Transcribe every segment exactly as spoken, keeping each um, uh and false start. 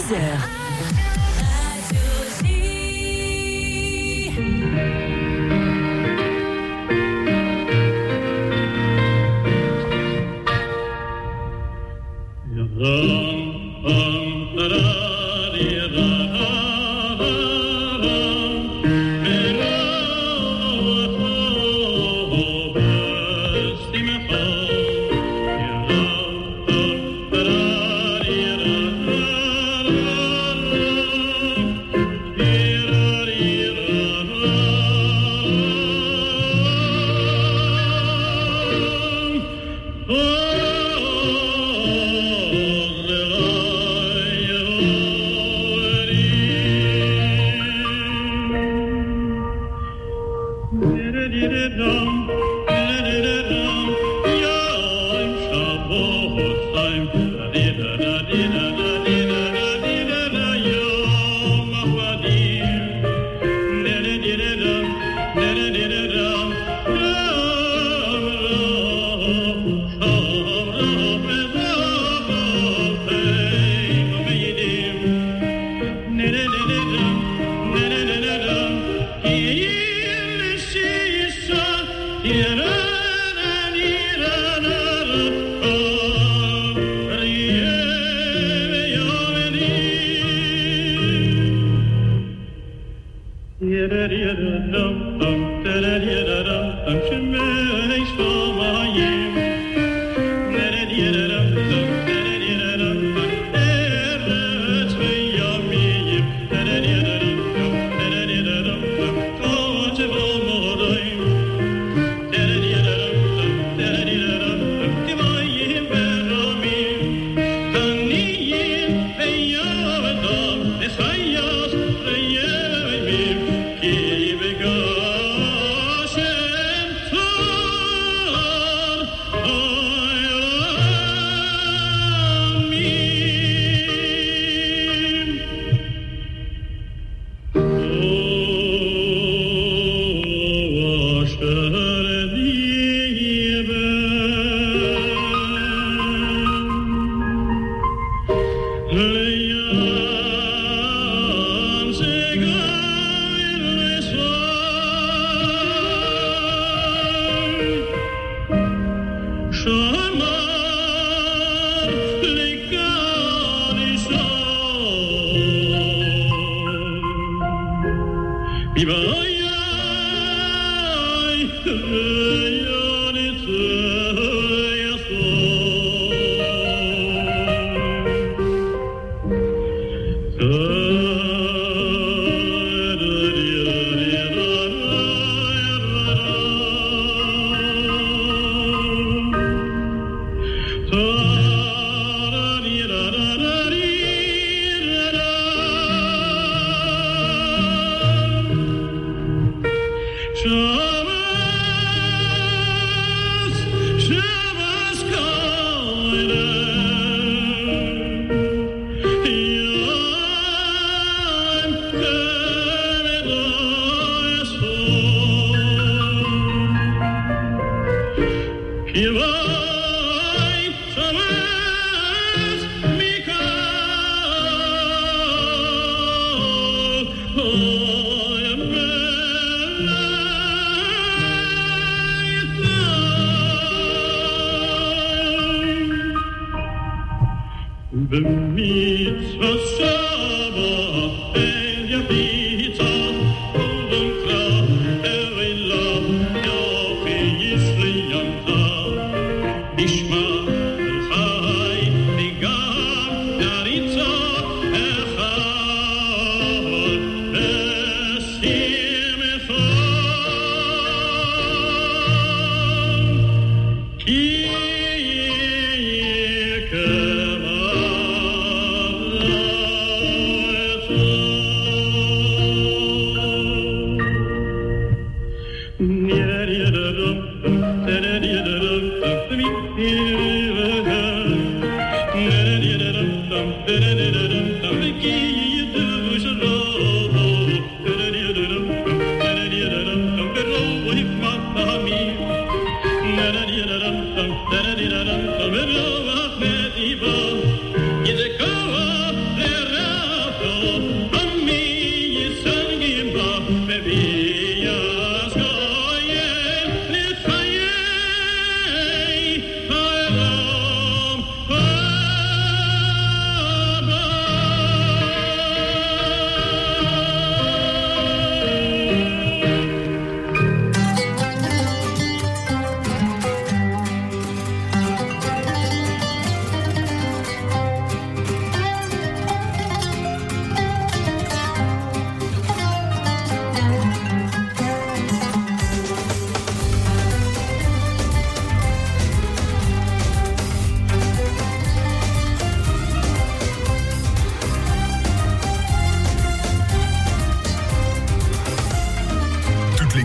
dix heures.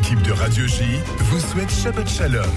l'équipe de Radio J vous souhaite Shabbat Shalom.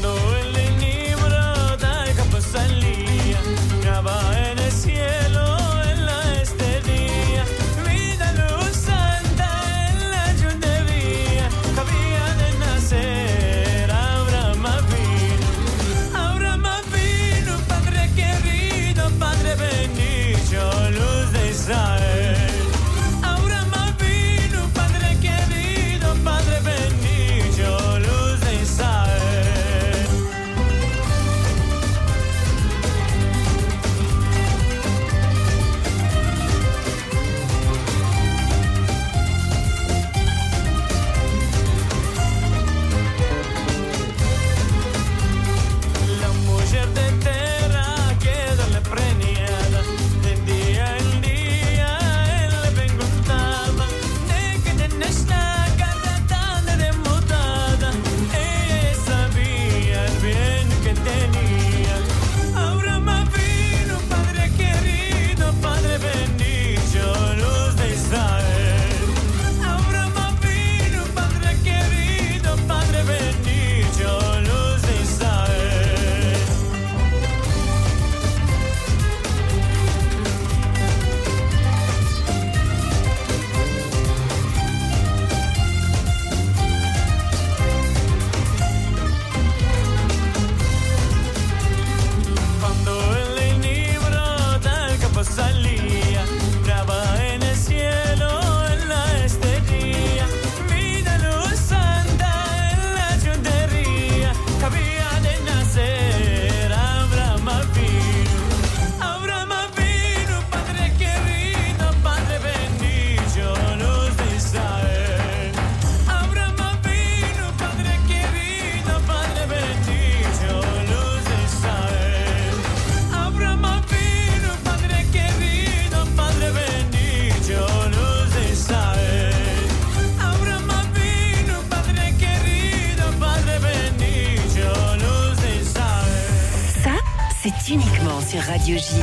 Uniquement sur Radio J.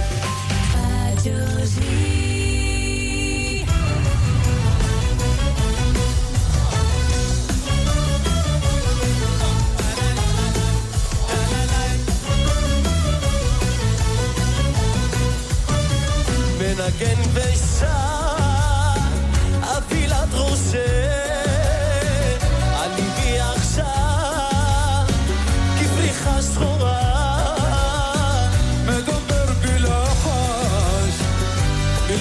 Radio J. מנגן ושר אפילת ראשי על ליבי עכשיו כפריחה שחורה מדבר בלחש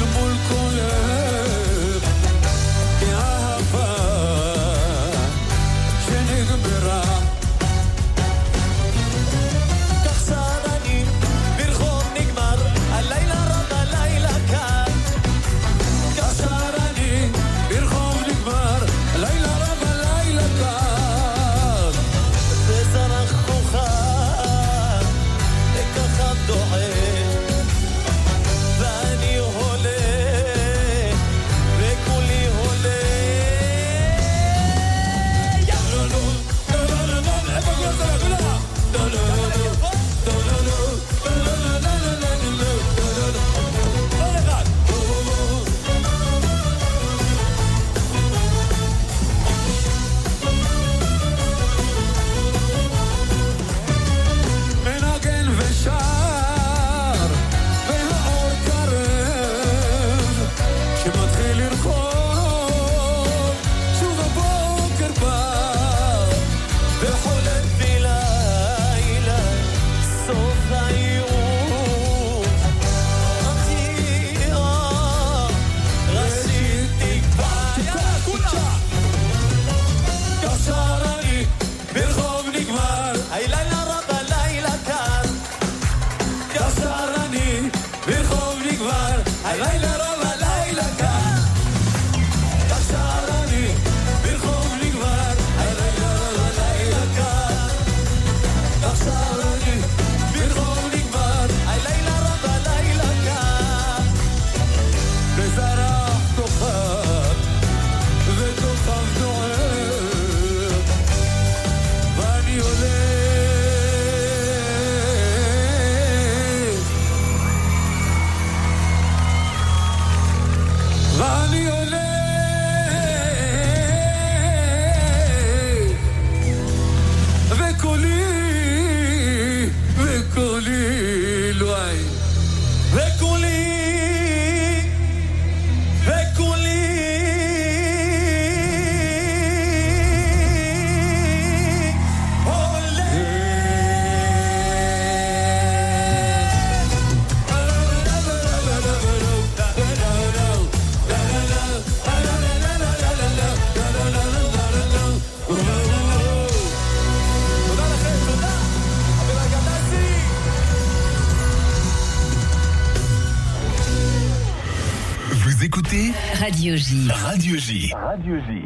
Radio J. Radio J. Radio J.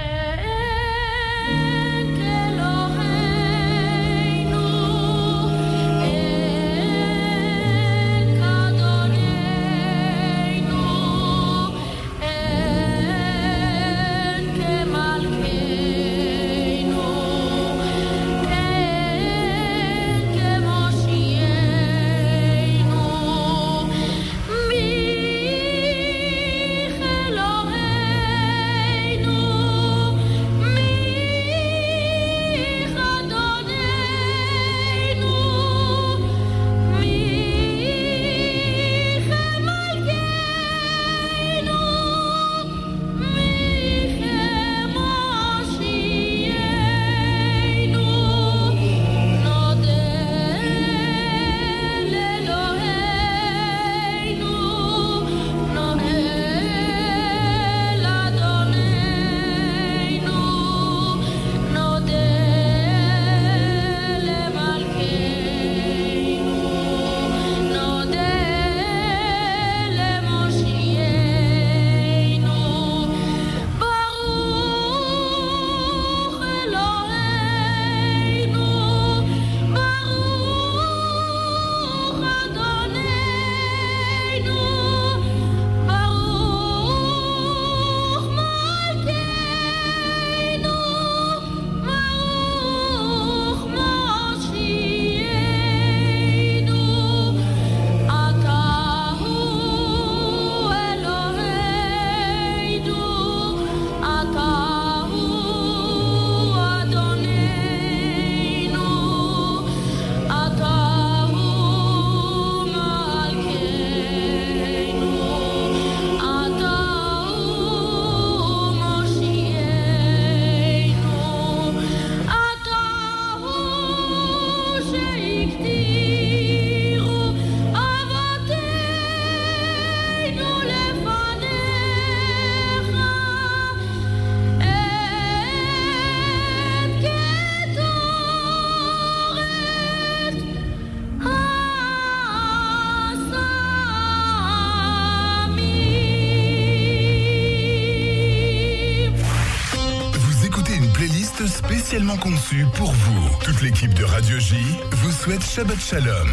Spécialement conçu pour vous. Toute l'équipe de Radio J vous souhaite Shabbat Shalom.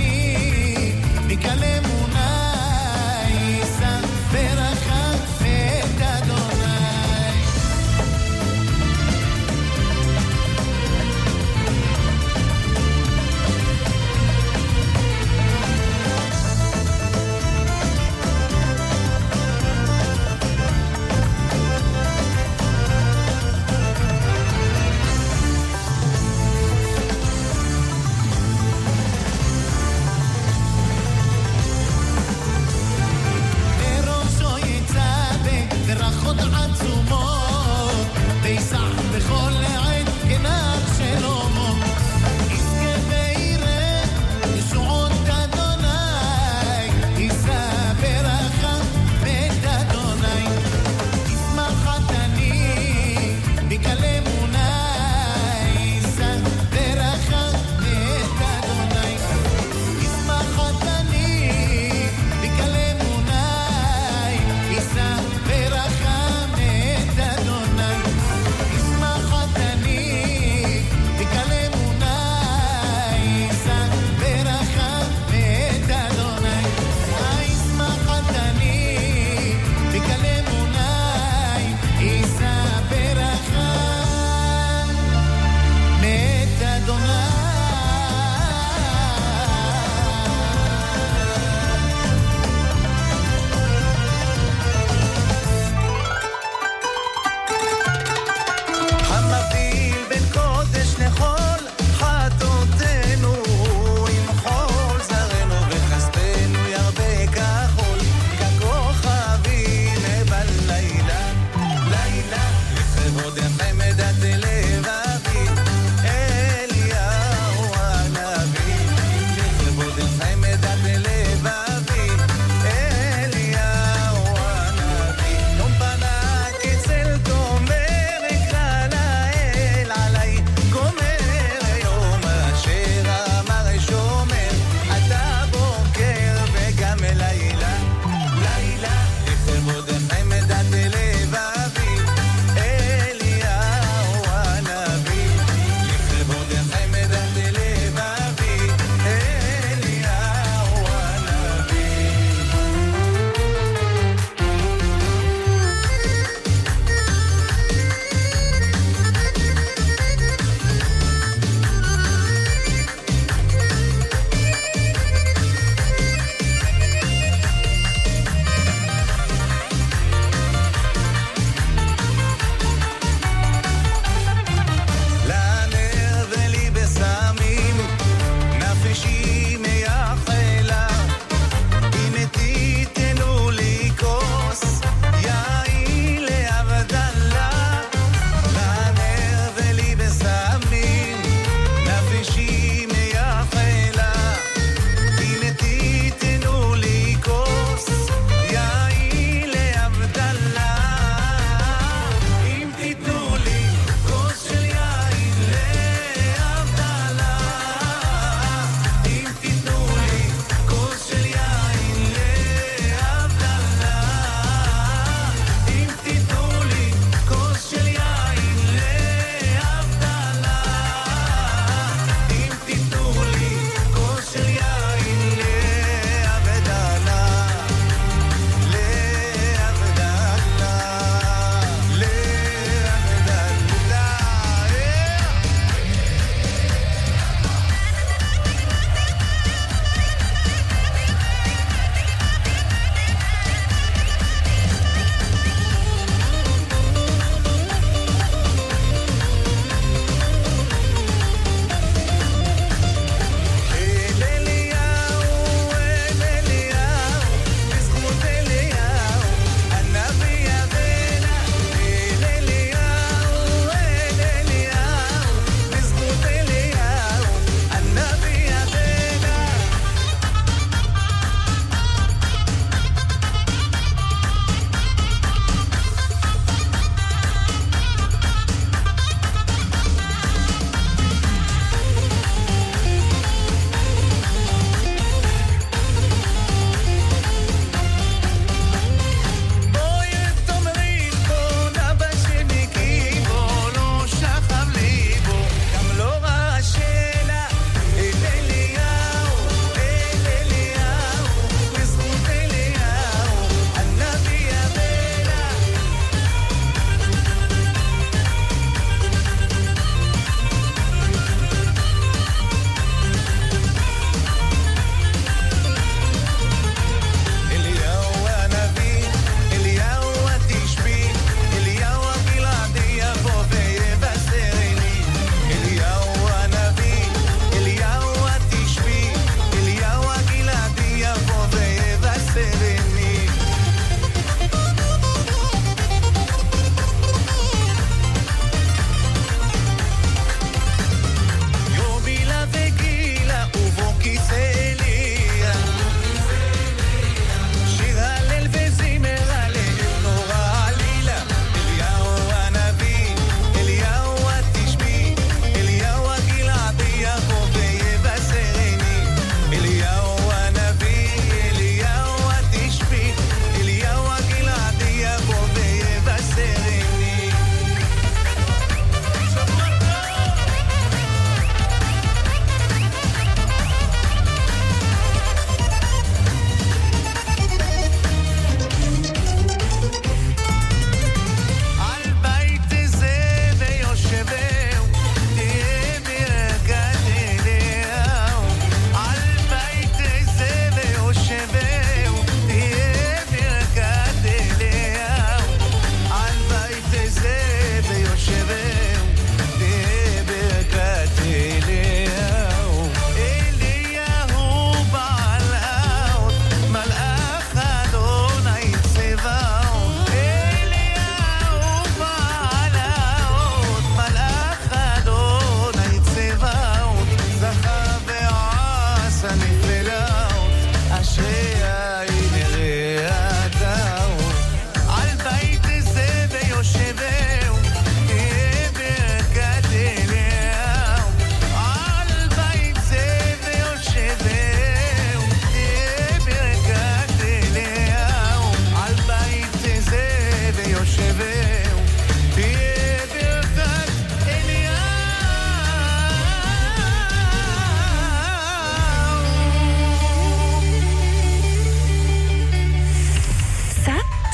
ברכה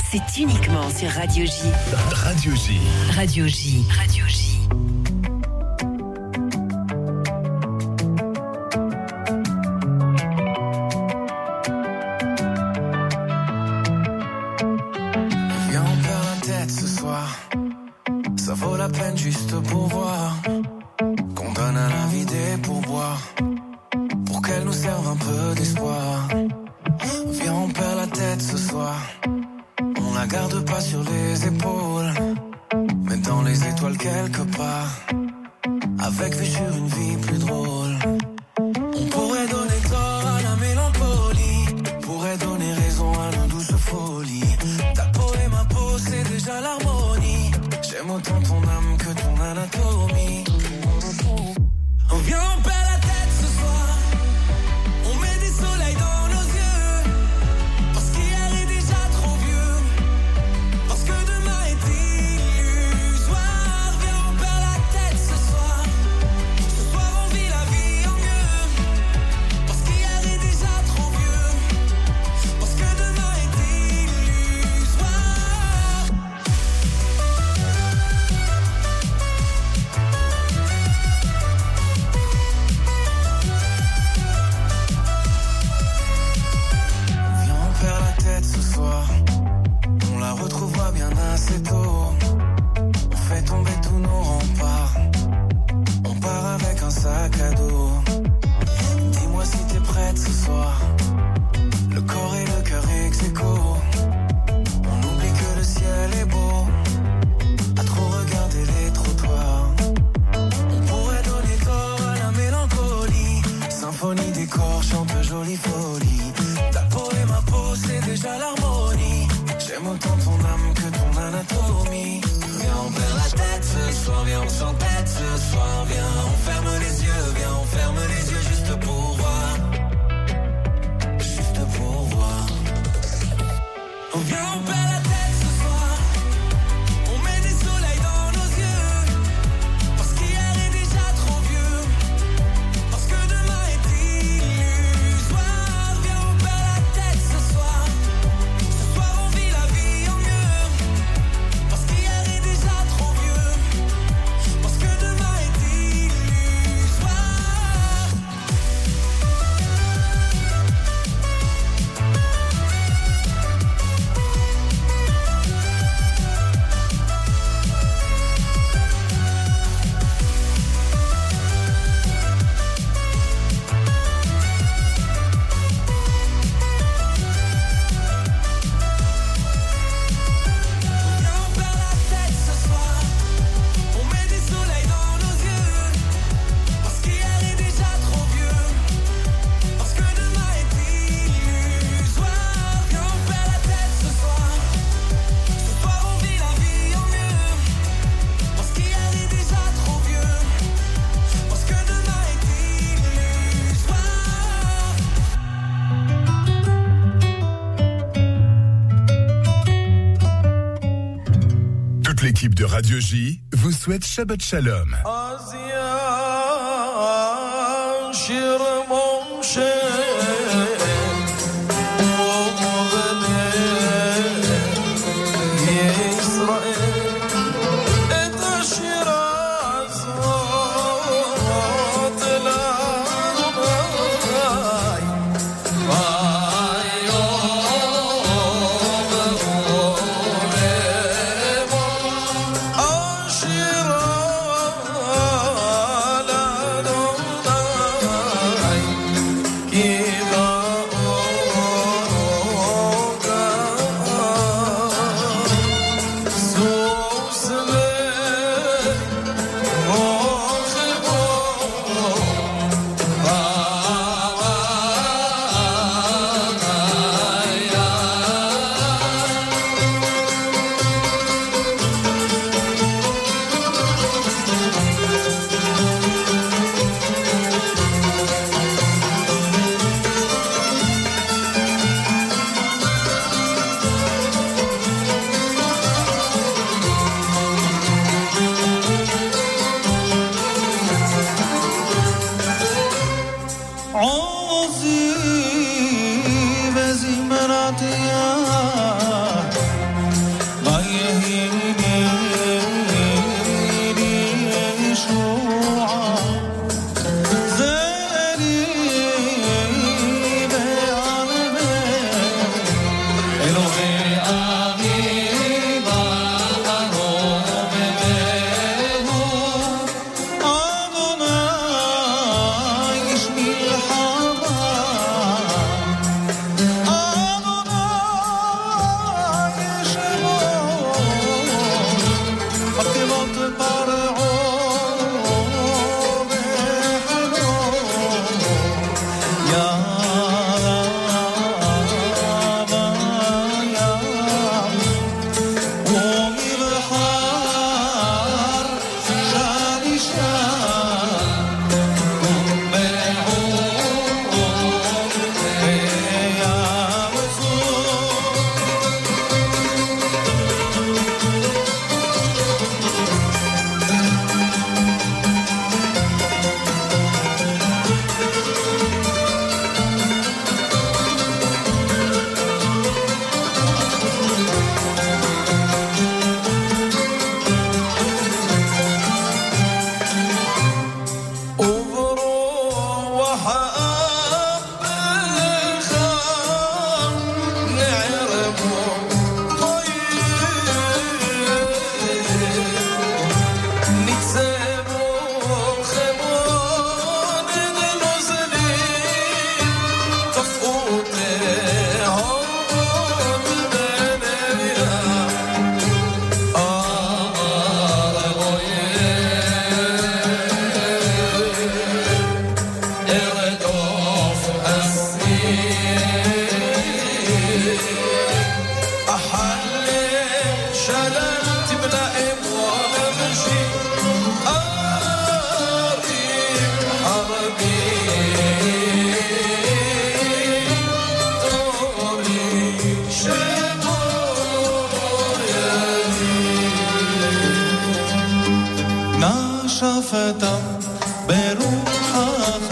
c'est uniquement sur Radio J. Radio J. Radio J. Radio J. Viens, on perd la tête ce soir. Ça vaut la peine juste pour voir qu'on donne à la vie des pourboires pour qu'elle nous serve un peu d'espoir. Viens, on perd la tête ce soir. On la garde pas sur les épaules, mais dans les étoiles quelque part, avec vue sur une vie plus drôle. On pourrait donner tort à la mélancolie, pourrait donner raison à nos douces folies. Ta peau et ma peau, c'est déjà l'harmonie. J'aime autant ton âme que ton anatomie. On vient, on perd la tête ce soir. On met des soleils dans nos yeux, parce qu'hier est déjà trop vieux, parce que demain est illusoire. Viens, on perd la tête ce soir. Ce soir on vit la vie en mieux, parce qu'hier est déjà trop vieux, parce que demain est illusoire. Viens, on perd la tête ce soir. On la retrouvera bien assez tôt. On fait tomber tous nos remparts. On part avec un sac à dos. Dis-moi si t'es prête ce soir. Le corps et le cœur ex aequo. On oublie que le ciel est beau. À trop regarder les trottoirs. On pourrait donner corps à la mélancolie. Symphonie des corps chante jolie folie. Ta peau et ma peau, c'est déjà l'harmonie. J'aime autant ton âme que ton anatomie. Viens, on perd la tête ce soir. Viens, on s'entête ce soir. Viens, on ferme les yeux. Viens, on ferme les yeux juste pour voir. Juste pour voir. On vient, on perd la tête ce soir. On met des soleils dans nos yeux, parce qu'hier est déjà trop vieux, parce que demain est illusoire. Viens, on perd la tête ce soir. Ce soir on vit la vie en mieux, parce qu'hier est déjà trop vieux, parce que demain est illusoire. Viens, on perd la tête ce soir. On met des soleils dans nos yeux, parce qu'hier est déjà trop vieux, parce que demain est illusoire. Viens, on perd la tête ce soir. Ce soir on vit la vie en mieux, parce qu'hier est déjà trop vieux, parce que demain est illusoire. Toute l'équipe de Radio J vous souhaite Shabbat Shalom. Yeah. شللت بلائم وانا ماشي قريب حربي طولي شمور يدي نشفت بروحك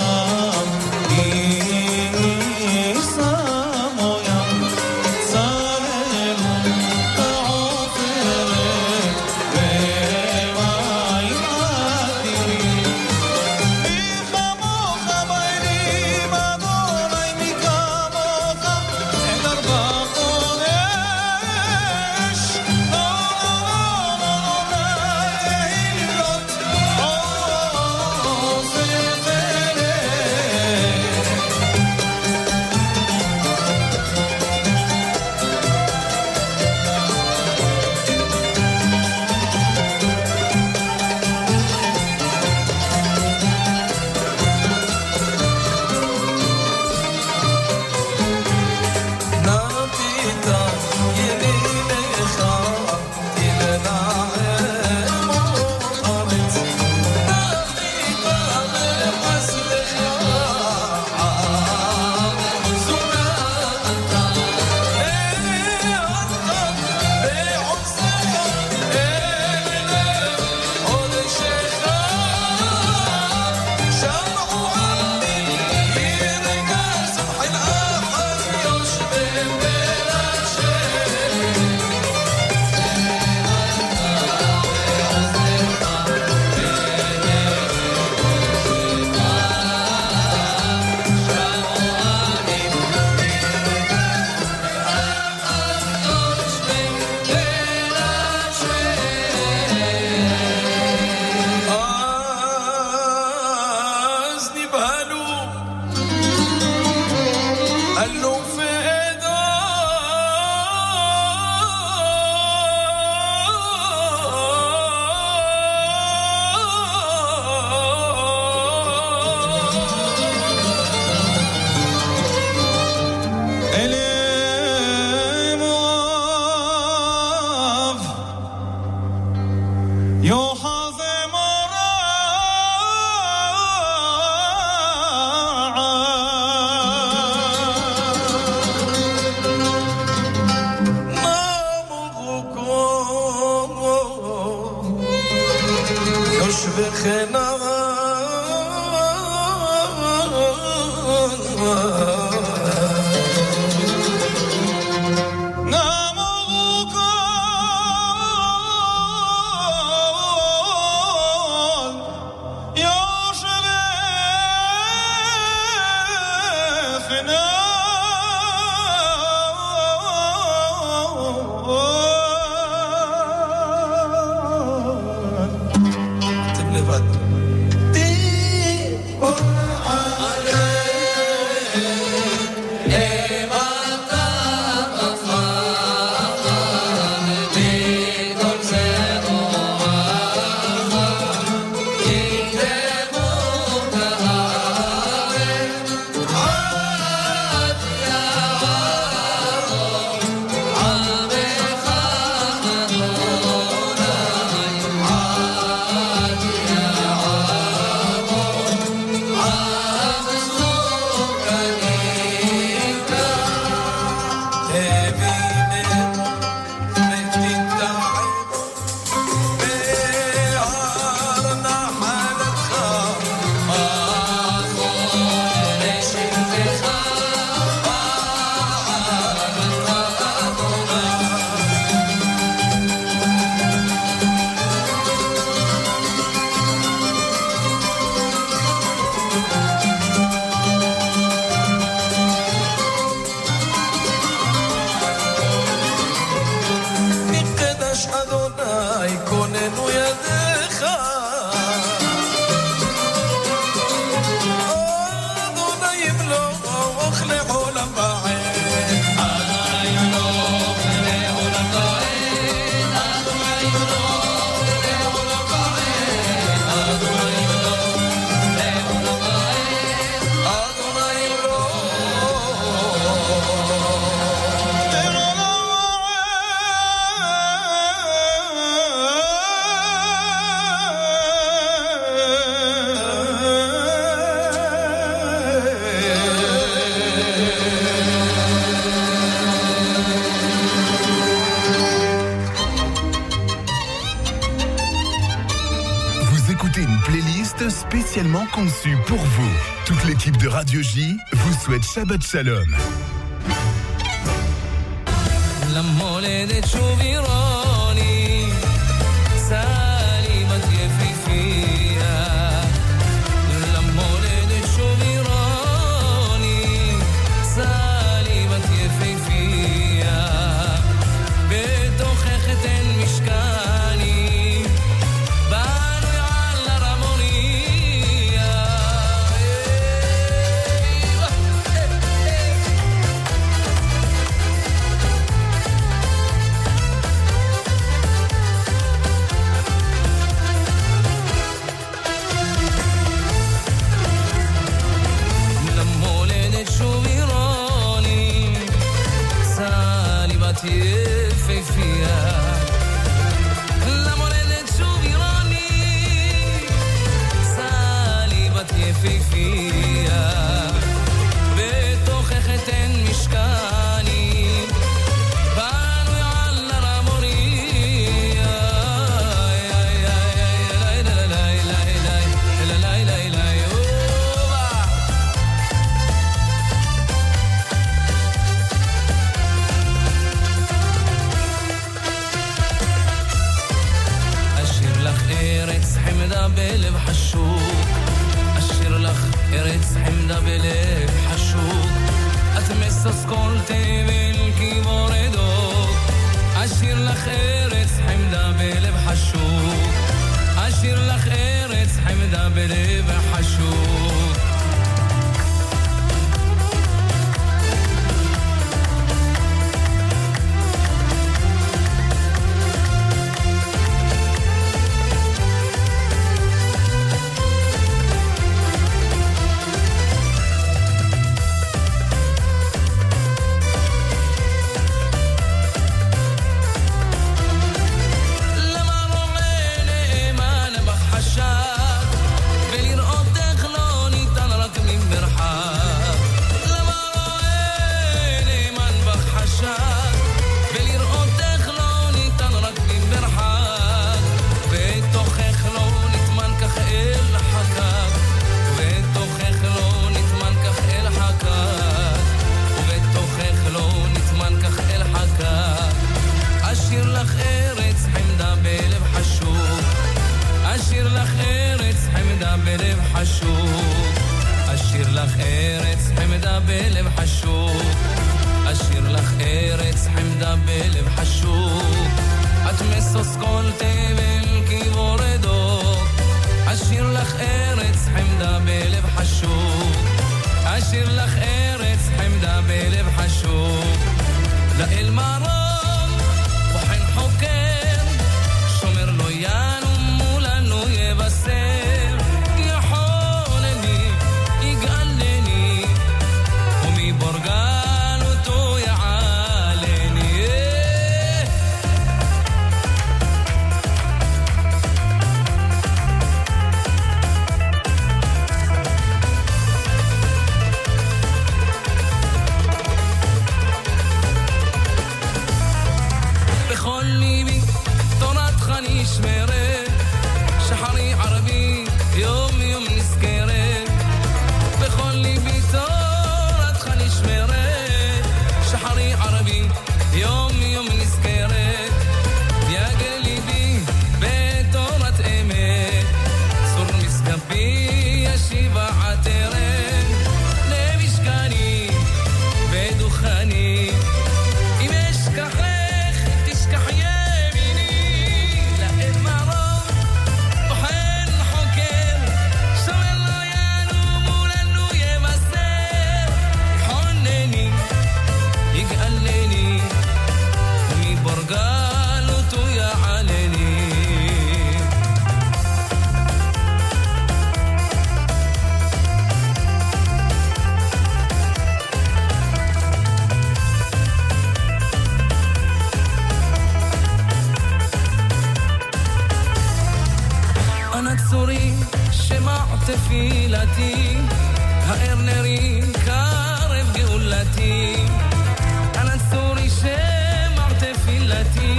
playlist spécialement conçue pour vous. Toute l'équipe de Radio J vous souhaite Shabbat Shalom.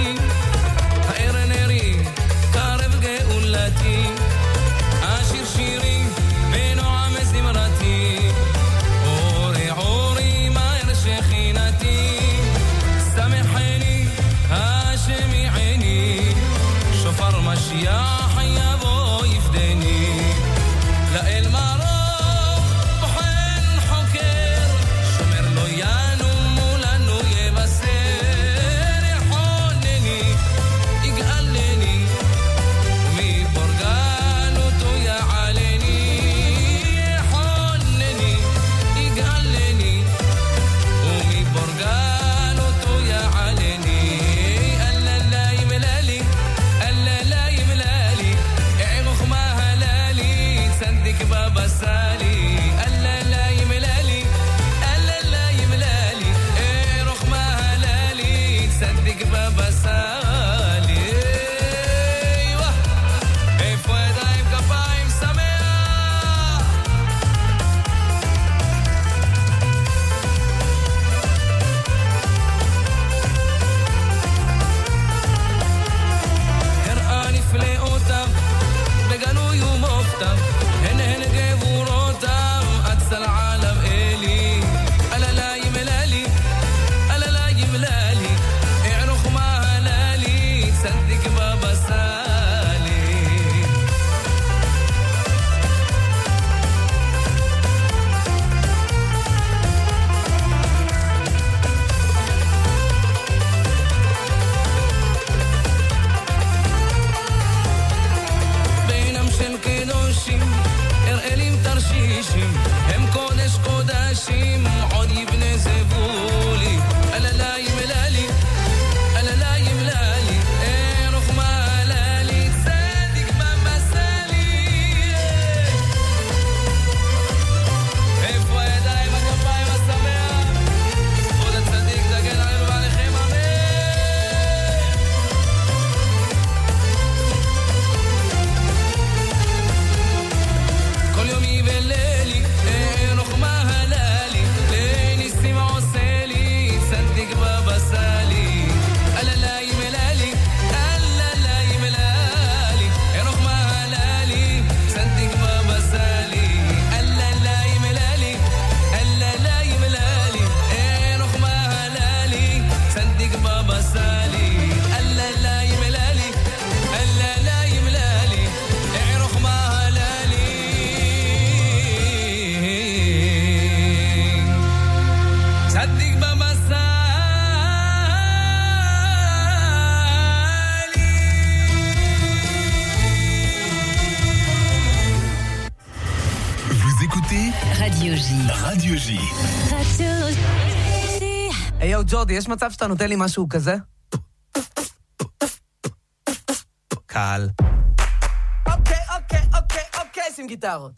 Ashir shir משיח יבוא יפדני לאל מרום בוחן חוקר שומר לו ינום מולנו יבשר יחונני יגאלני ומפורגלותו יעלני יחונני יגאלני ומפורגלותו יעלני אלה לה ימלאלי אלה לה ימלאלי ערוך מהללי צדיק בבסלי אלה לה ימלאלי אלה לה ימלאלי ערוך מהללי צדיק בבסלי איפה ידיים כפיים שמח הראה נפלאותיו בגלוי ומופתיו הן הן גבורותיו אצל עליו אלי אלה לה ימלאלי אלה לה ימלאלי ערוך מהללי צדיק בבסלי בינם של קדושים הראלים תרשישים הם קודש קודשים עוד יבנה זבולי אלה לה ימלאלי אלה לה ימלאלי ערוך מהללי צדיק בבסלי איפה הידיים הכפיים השמח כבוד הצדיק תגן עלינו ועליכם אמן כל יומי ולילי ערוך מהללי לניסים עושה לי צדיק בבסלי אלה לה ימלאלי אלה לה ימלאלי ערוך מהללי צדיק בבסלי אלה לה ימלאלי אלה לה ימלאלי ערוך מהללי צדיק בבסלי אלה לה ימלאלי אלה לה ימלאלי ערוך מהללי צדיק בבסלי Vous écoutez Radio J. Radio J. Radio J. היי יו ג'ורדי, יש מצב שאתה נותן לי משהו כזה? קל. אוקיי, אוקיי, אוקיי, אוקיי, שים גיטרות.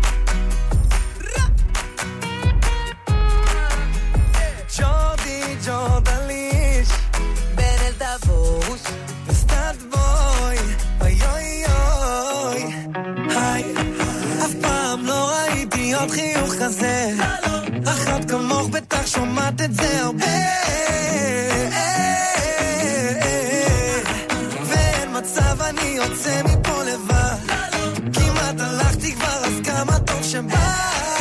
ג'ורדי, ג'ורדליש, בן אל תבוש, וסטאט בוי, אוי אוי אוי. היי, אף פעם לא ראיתי עוד חיוך כזה, אחת כמוך בטח שומעת את זה הרבה. ואין מצב אני יוצא מפה לבד, כמעט הלכתי כבר אז כמה טוב שבא.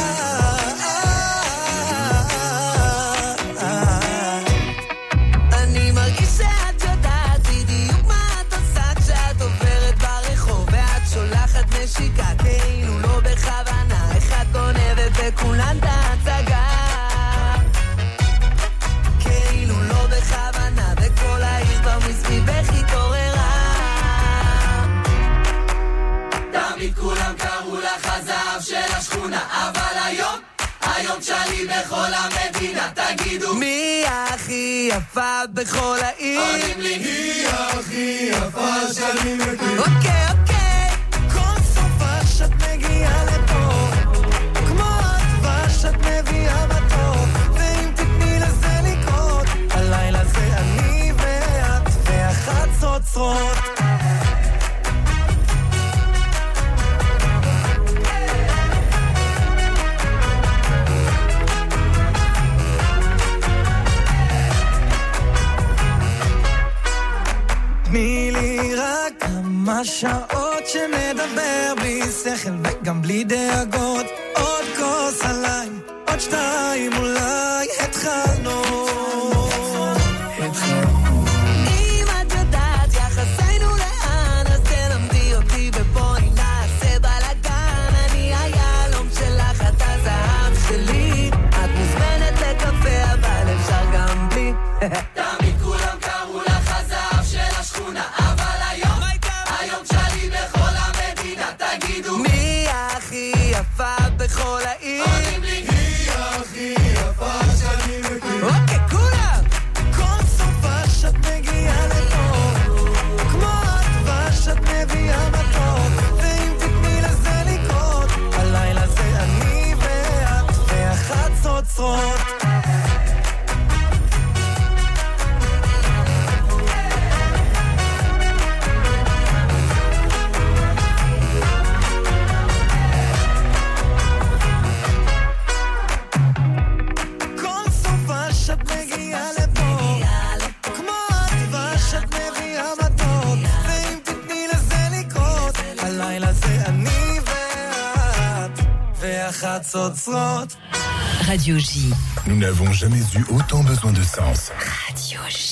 אני מרגיש שאת יודעת בדיוק מה את עושה כשאת עוברת ברחוב ואת שולחת נשיקה כאילו לא בכוונה, אחד גונבת וכולן את ההצגה כאילו לא בכוונה וכל העיר כבר מסביבך התעוררה. תמיד כולם קראו לך הזהב של השכונה, אבל היום היום שלי בכל המדינה, תגידו מי הכי יפה בכל העיר? עונים לי היא הכי יפה שאני מכיר. אוקיי אוקיי, כל סופה שאת מגיעה לפה כמו הדבש שאת מביאה בתור, ואם תתני לזה לקרות הלילה זה אני ואת ואחת צוצרות. תני לי רק כמה שעות שנדבר בלי שכל וגם בלי דאגות, עוד כוס עליי, עוד שתיים אולי התחלנו. אם את יודעת יחסינו לאן אז תלמדי בחצוצרות. Radio J. Nous n'avons jamais eu autant besoin de sens. Radio J.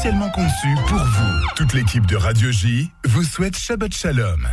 spécialement conçu pour vous. Toute l'équipe de Radio J vous souhaite Shabbat Shalom.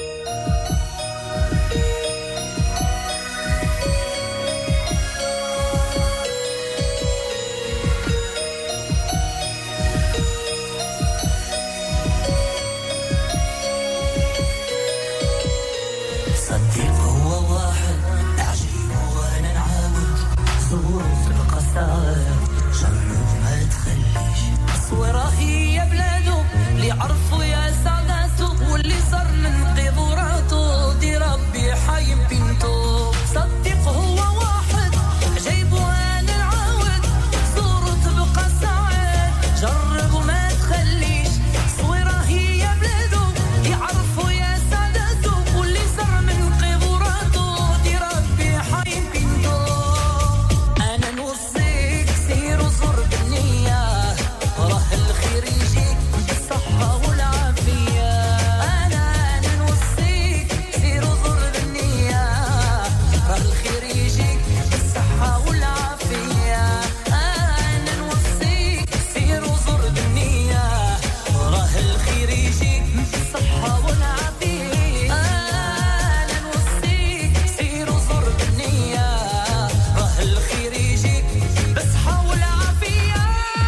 عرفوا يا سعادته واللي صار من قبوراته دي ربي حي بنته صدق هو واحد جايبه انا نعاود صورة تبقى ساعات جرب وما تخليش صورة هي بلاده يعرفوا يا سعادته واللي صار من قبوراته دي ربي حي بنته انا نوصيك سير وزور بالنية وراه الخير يجيك بالصحة والعافية أنا أنا نوصيك سير وزور بالنية راه الخير يجيك بالصحة والعافية أنا نوصيك سير وزور بالنية راه الخير يجيك بالصحة والعافية أنا نوصيك سير وزور بالنية راه الخير يجيك بالصحة والعافية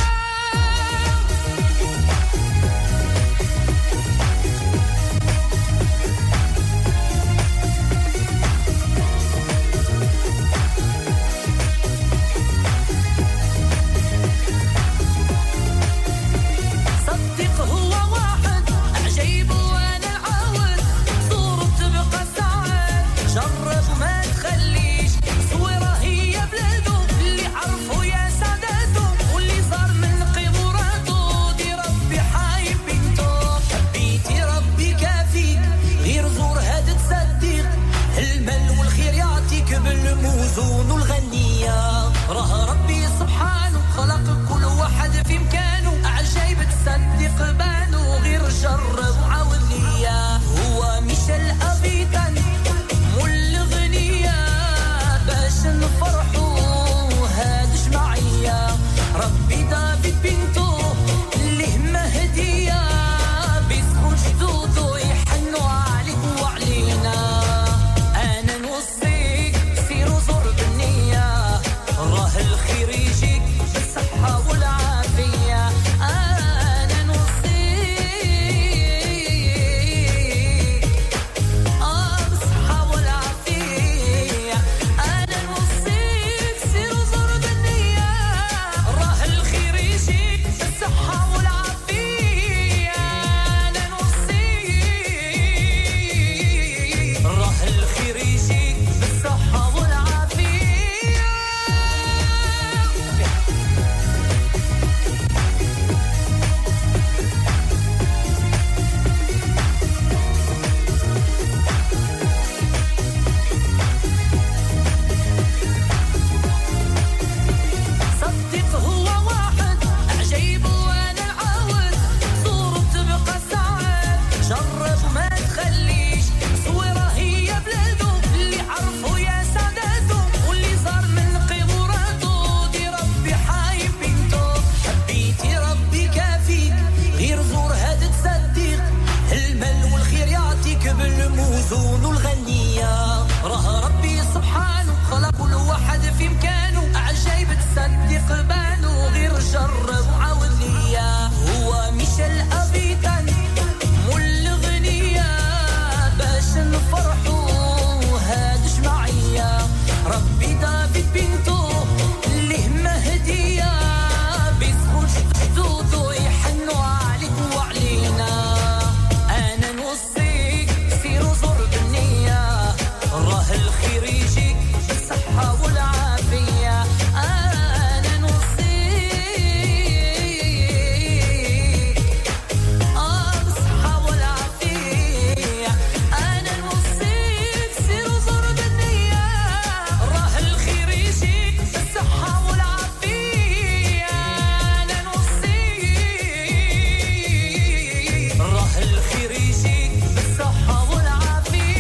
صدق هو واحد عجيب وانا نعاود صورة تبقى ساعات جرب وما تخليش صورة هي بلاده اللي عرفوا يا سعادته واللي صار من قبوراته دي ربي حايب بنته حبيتي ربي كافيك غير زور هاد تصدق المال والخير يعطيك بالموزون والغنية راه ربي سبحانه خلق كل واحد في مكانه عجيب تصدق بانه غير جرب وعاود ليا هو مش الأبيتان مول غنية باش نفرحوا هادش معية ربي دافيد بنته اللي مهدية بيسكن جدوده يحنوا عليك وعلينا أنا نوصيك سير وزور بالنية راه الخير يجيك بالصحة والعافية أنا نوصيك آه بالصحة والعافية أنا نوصيك سير وزور بالنية راه الخير يجيك بالصحة والعافية أنا نوصيك راه الخير يجيك بالصحة والعافية صدق هو واحد عجيب وانا نعاود صورة تبقى ساعات جرب وما تخليش صورة هي بلاده اللي عرفوا يا سعادته واللي صار من قبوراته دي ربي حايب بنته حبيتي ربي كافيك غير زور هاد تصدق المال والخير يعطيك بالموزون والغنية راه ربي سبحانه خلق كل واحد في مكانه عجيب تصدق بانه غير جرب وعاود ليا هو مش الأبيتان مول غنية باش نفرحوا هادش معية ربي دافيد بنته اللي مهدية بيسكن جدوده يحنوا عليك وعلينا أنا نوصيك سير وزور بالنية راه الخير يجيك بالصحة والعافية أنا نوصيك آه بالصحة والعافية أنا نوصيك سير وزور بالنية راه الخير يجيك بالصحة والعافية أنا نوصيك راه الخير يجيك بالصحة والعافية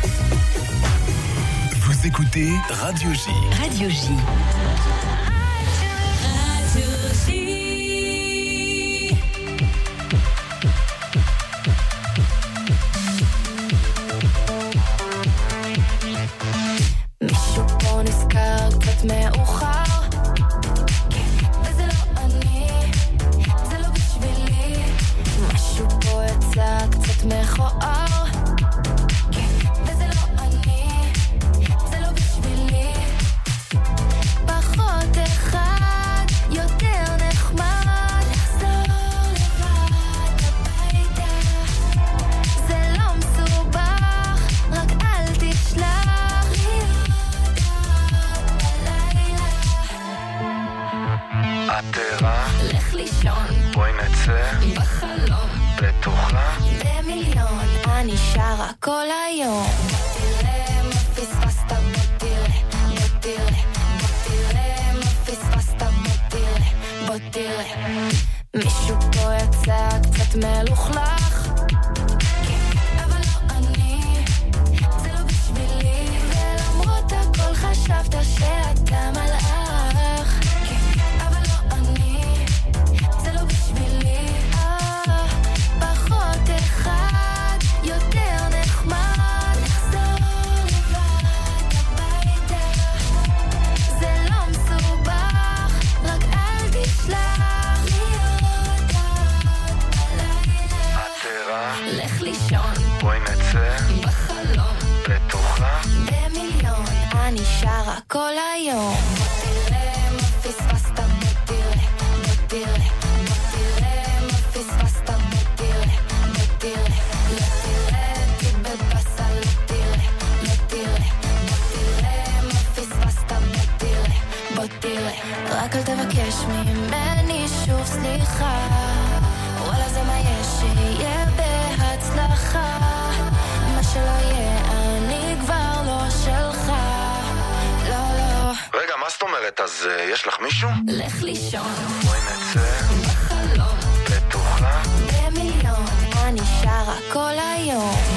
Vous écoutez Radio J. Radio J. מכוער, כן, וזה לא אני, זה לא בשבילי. פחות אחד, יותר נחמד, לחזור לבד הביתה. זה לא מסובך, רק אל תשלח להיות בלילה. את ערה? לך לישון בואי נצא בחלום, בטוחה במיליון, אני שרה כל היום. בוא תראה מה פספסת, בוא תראה, בוא תראה, בוא תראה מה פספסת, בוא תראה, בוא תראה. מישהו פה יצא קצת מלוכלך, כן, אבל לא אני, זה לא בשבילי. ולמרות הכל חשבת שאתה מלאך, כן, אבל לא אני, זה לא בשבילי. אה, פחות אחד, יותר נחמד, לחזור לבד הביתה. זה לא מסובך, רק אל תשלח להיות עד בלילה. את ערה? לך לישון בואי נצא בחלום, בטוחה במיליון, אני שרה כל היום. בוא תראה מה פספסת, בוא תראה, בוא תראה, בוא תראה מה פספסת, בוא תראה, בוא תראה. לא תראה אותי בבאסה, לא תראה, לא תראה, בוא תראה מה פספסת, בוא תראה, בוא תראה. רק אל תבקש ממני שוב סליחה, וואלה זה מה יש, שיהיה בהצלחה. מה שלא יהיה אני כבר לא שלך, לא לא. רגע, מה זאת אומרת? אז uh, יש לך מישהו? לך לישון בואי נצא בחלום, בטוחה במיליון, אני שרה כל היום.